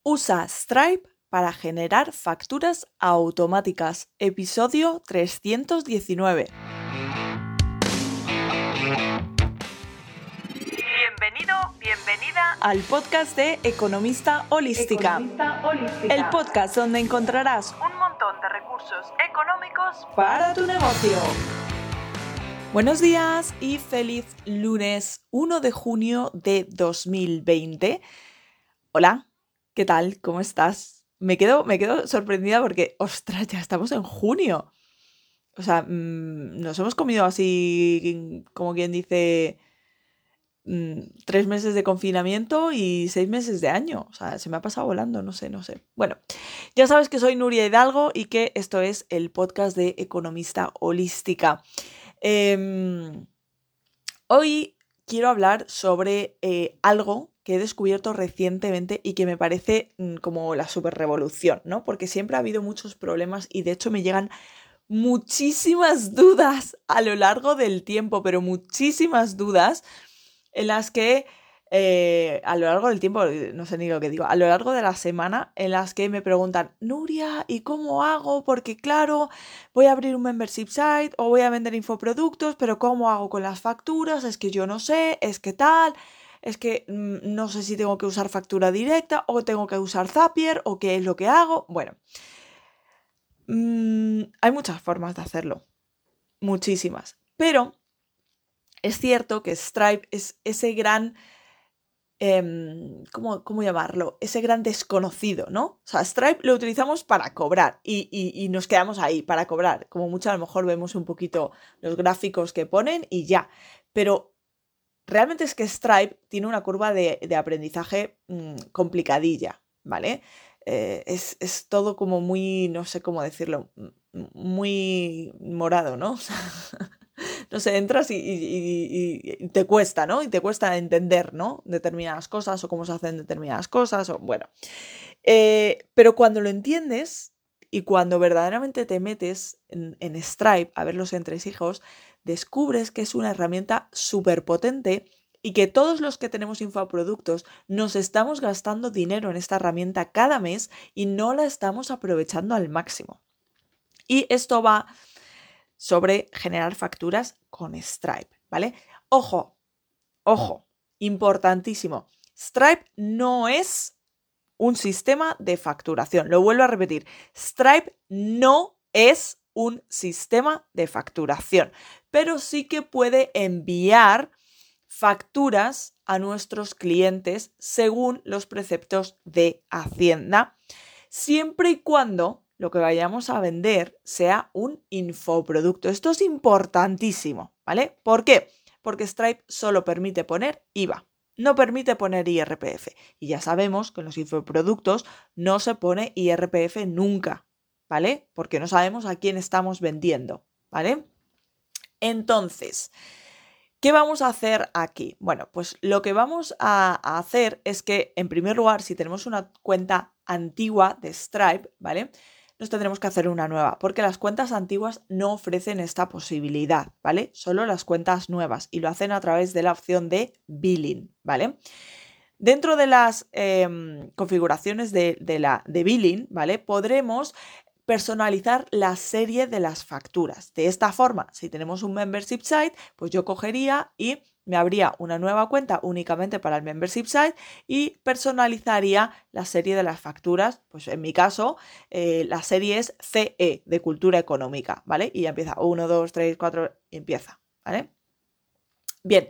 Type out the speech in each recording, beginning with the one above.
Usa Stripe para generar facturas automáticas. Episodio 319. Bienvenida al podcast de Economista Holística. El podcast donde encontrarás un montón de recursos económicos para tu negocio. Buenos días y feliz lunes 1 de junio de 2020. Hola, ¿qué tal? ¿Cómo estás? Me quedo sorprendida porque, ostras, ya estamos en junio. O sea, nos hemos comido así, como quien dice, 3 meses de confinamiento y 6 meses de año. O sea, se me ha pasado volando, no sé. Bueno, ya sabes que soy Nuria Hidalgo y que esto es el podcast de Economista Holística. Hoy quiero hablar sobre algo que he descubierto recientemente y que me parece como la superrevolución, ¿no? Porque siempre ha habido muchos problemas y de hecho me llegan muchísimas dudas a lo largo del tiempo, pero muchísimas dudas en las que a lo largo del tiempo, no sé ni lo que digo, a lo largo de la semana en las que me preguntan, Nuria, ¿y cómo hago? Porque claro, voy a abrir un membership site o voy a vender infoproductos, pero ¿cómo hago con las facturas? Es que yo no sé, es que tal, es que no sé si tengo que usar factura directa o tengo que usar Zapier o qué es lo que hago. Bueno, hay muchas formas de hacerlo, muchísimas, pero es cierto que Stripe es ese gran... ¿cómo llamarlo? Ese gran desconocido, ¿no? O sea, Stripe lo utilizamos para cobrar y nos quedamos ahí para cobrar. Como mucho a lo mejor vemos un poquito los gráficos que ponen y ya. Pero realmente es que Stripe tiene una curva de aprendizaje complicadilla, ¿vale? Es todo como muy, no sé cómo decirlo, muy morado, ¿no? O sea, no sé, entras y te cuesta, ¿no? Y te cuesta entender, ¿no? Determinadas cosas o cómo se hacen determinadas cosas, o bueno. Pero cuando lo entiendes y cuando verdaderamente te metes en Stripe a ver los entresijos, descubres que es una herramienta súper potente y que todos los que tenemos infoproductos nos estamos gastando dinero en esta herramienta cada mes y no la estamos aprovechando al máximo. Y esto va sobre generar facturas con Stripe, ¿vale? Ojo, importantísimo. Stripe no es un sistema de facturación. Lo vuelvo a repetir. Stripe no es un sistema de facturación, pero sí que puede enviar facturas a nuestros clientes según los preceptos de Hacienda, siempre y cuando lo que vayamos a vender sea un infoproducto. Esto es importantísimo, ¿vale? ¿Por qué? Porque Stripe solo permite poner IVA, no permite poner IRPF. Y ya sabemos que en los infoproductos no se pone IRPF nunca, ¿vale? Porque no sabemos a quién estamos vendiendo, ¿vale? Entonces, ¿qué vamos a hacer aquí? Bueno, pues lo que vamos a hacer es que, en primer lugar, si tenemos una cuenta antigua de Stripe, ¿vale? Nos tendremos que hacer una nueva, porque las cuentas antiguas no ofrecen esta posibilidad, ¿vale? Solo las cuentas nuevas y lo hacen a través de la opción de billing, ¿vale? Dentro de las configuraciones de billing, ¿vale? Podremos personalizar la serie de las facturas. De esta forma, si tenemos un membership site, pues yo cogería y me abría una nueva cuenta únicamente para el membership site y personalizaría la serie de las facturas. Pues en mi caso, la serie es CE, de cultura económica, ¿vale? Y ya empieza 1, 2, 3, 4 y empieza, ¿vale? Bien.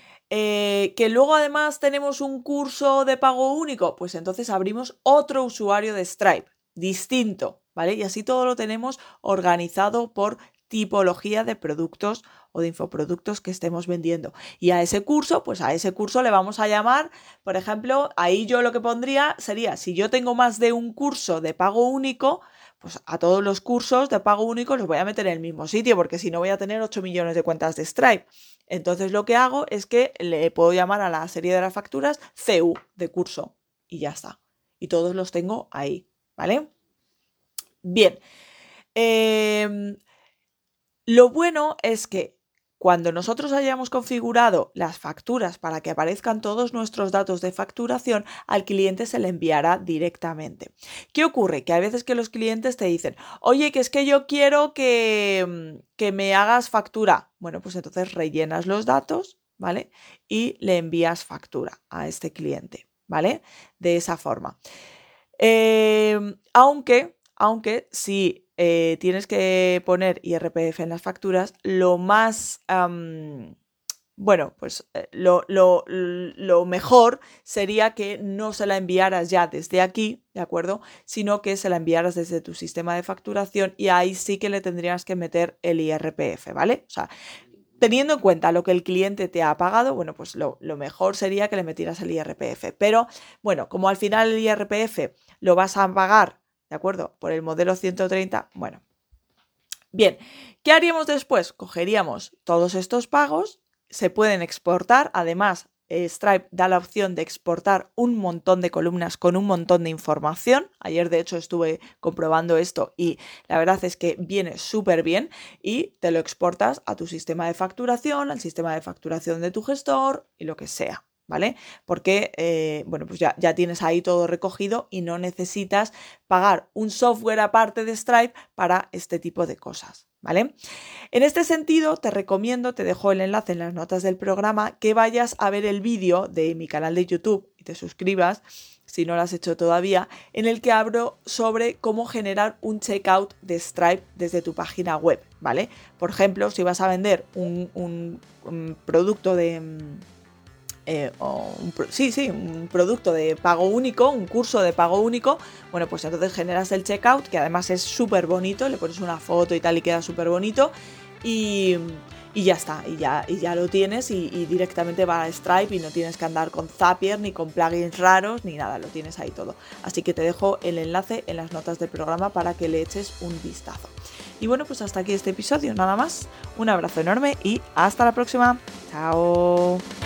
Que luego además tenemos un curso de pago único, pues entonces abrimos otro usuario de Stripe, distinto, ¿vale? Y así todo lo tenemos organizado por tipología de productos o de infoproductos que estemos vendiendo. Y a ese curso, pues a ese curso le vamos a llamar, por ejemplo, ahí yo lo que pondría sería, si yo tengo más de un curso de pago único, pues a todos los cursos de pago único los voy a meter en el mismo sitio, porque si no voy a tener 8 millones de cuentas de Stripe. Entonces lo que hago es que le puedo llamar a la serie de las facturas CU de curso y ya está. Y todos los tengo ahí, ¿vale? Bien. Lo bueno es que cuando nosotros hayamos configurado las facturas para que aparezcan todos nuestros datos de facturación, al cliente se le enviará directamente. ¿Qué ocurre? Que hay veces que los clientes te dicen, oye, que es que yo quiero que me hagas factura. Bueno, pues entonces rellenas los datos, ¿vale? Y le envías factura a este cliente, ¿vale? De esa forma. Aunque si tienes que poner IRPF en las facturas, lo más, lo mejor sería que no se la enviaras ya desde aquí, ¿de acuerdo? Sino que se la enviaras desde tu sistema de facturación y ahí sí que le tendrías que meter el IRPF, ¿vale? O sea, teniendo en cuenta lo que el cliente te ha pagado, bueno, pues lo mejor sería que le metieras el IRPF. Pero, bueno, como al final el IRPF lo vas a pagar, ¿de acuerdo? Por el modelo 130, bueno. Bien, ¿qué haríamos después? Cogeríamos todos estos pagos, se pueden exportar, además Stripe da la opción de exportar un montón de columnas con un montón de información. Ayer, de hecho, estuve comprobando esto y la verdad es que viene súper bien y te lo exportas a tu sistema de facturación, al sistema de facturación de tu gestor y lo que sea, ¿vale? Porque, bueno, pues ya tienes ahí todo recogido y no necesitas pagar un software aparte de Stripe para este tipo de cosas, ¿vale? En este sentido, te recomiendo, te dejo el enlace en las notas del programa, que vayas a ver el vídeo de mi canal de YouTube y te suscribas, si no lo has hecho todavía, en el que hablo sobre cómo generar un checkout de Stripe desde tu página web, ¿vale? Por ejemplo, si vas a vender un producto de... un producto de pago único, un curso de pago único, bueno, pues entonces generas el checkout, que además es súper bonito, le pones una foto y tal y queda súper bonito y ya está, y ya lo tienes y directamente va a Stripe y no tienes que andar con Zapier ni con plugins raros ni nada, lo tienes ahí todo. Así que te dejo el enlace en las notas del programa para que le eches un vistazo. Y bueno, pues hasta aquí este episodio, nada más. Un abrazo enorme y hasta la próxima. Chao.